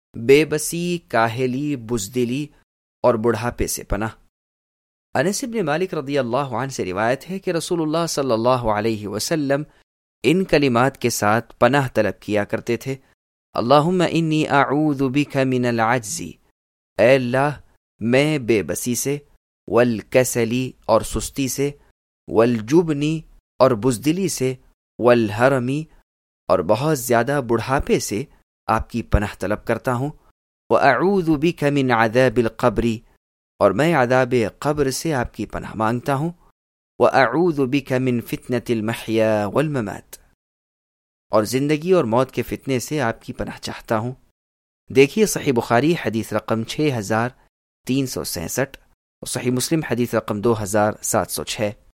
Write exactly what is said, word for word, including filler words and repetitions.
बेबसी, काहली, बुज़दिली और बुढ़ापे से पनाह। अनस इब्न मालिक रज़ियल्लाहु अन्हु से रिवायत है कि रसूलुल्लाह सल्लल्लाहु अलैहि वसल्लम इन कलिमात के साथ पनाह तलब किया करते थे, अल्लाहुम्मा इन्नी अऊज़ु बिका मिनल अज्ज़ी, ऐ अल्लाह मैं बेबसी से, वल कसली और सुस्ती से, वल जुबनी और बुज़दिली से, वल हरमी और बहुत ज़्यादा बुढ़ापे से आपकी पनाह तलब करता हूँ। व अऊज़ु बिका मिन अज़ाबिल क़ब्री, और मैं अज़ाब क़ब्र से आपकी पनाह मांगता हूँ। व अऊज़ु बिका मिन फितनतिल महया वल ममात, और ज़िंदगी और मौत के फितने से आपकी पनाह चाहता हूँ। देखिए सही बुखारी हदीस रकम छः हज़ार तीन सौ सैंसठ और सही मुस्लिम हदीस रकम दो हज़ार सात सौ छः।